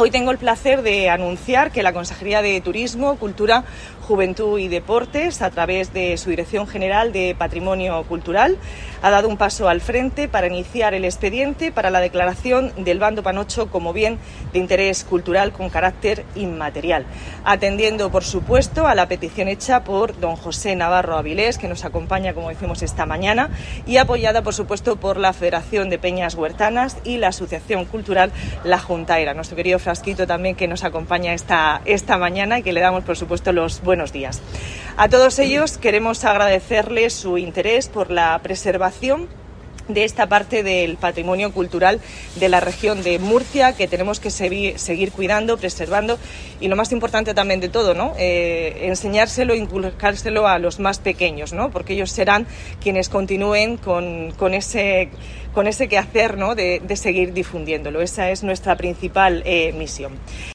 Hoy tengo el placer de anunciar que la Consejería de Turismo, Cultura, Juventud y Deportes, a través de su Dirección General de Patrimonio Cultural, ha dado un paso al frente para iniciar el expediente para la declaración del Bando Panocho como bien de interés cultural con carácter inmaterial, atendiendo, por supuesto, a la petición hecha por don José Navarro Avilés, que nos acompaña, como decimos, esta mañana, y apoyada, por supuesto, por la Federación de Peñas Huertanas y la Asociación Cultural La Juntaera, nuestro querido Frasquito también, que nos acompaña esta mañana y que le damos, por supuesto, los buenos días. A todos ellos queremos agradecerles su interés por la preservación de esta parte del patrimonio cultural de la región de Murcia, que tenemos que seguir cuidando, preservando, y lo más importante también de todo, ¿no? Enseñárselo, inculcárselo a los más pequeños, ¿no? Porque ellos serán quienes continúen con ese quehacer, ¿no? de seguir difundiéndolo. Esa es nuestra principal misión.